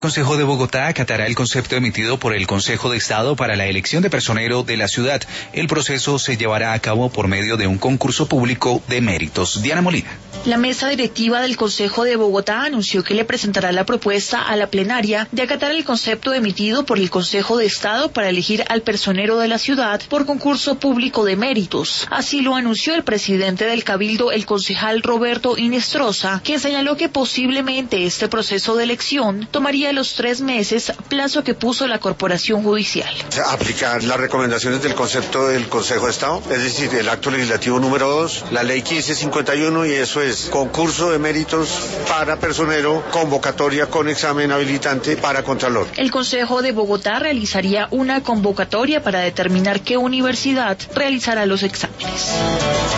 El Consejo de Bogotá acatará el concepto emitido por el Consejo de Estado para la elección de personero de la ciudad. El proceso se llevará a cabo por medio de un concurso público de méritos. Diana Molina. La mesa directiva del Consejo de Bogotá anunció que le presentará la propuesta a la plenaria de acatar el concepto emitido por el Consejo de Estado para elegir al personero de la ciudad por concurso público de méritos. Así lo anunció el presidente del Cabildo, el concejal Roberto Inestrosa, quien señaló que posiblemente este proceso de elección tomaría los 3 meses, plazo que puso la Corporación Judicial. Aplicar las recomendaciones del concepto del Consejo de Estado, es decir, el acto legislativo número 2, la ley 1551, y eso es concurso de méritos para personero, convocatoria con examen habilitante para contralor. El Consejo de Bogotá realizaría una convocatoria para determinar qué universidad realizará los exámenes.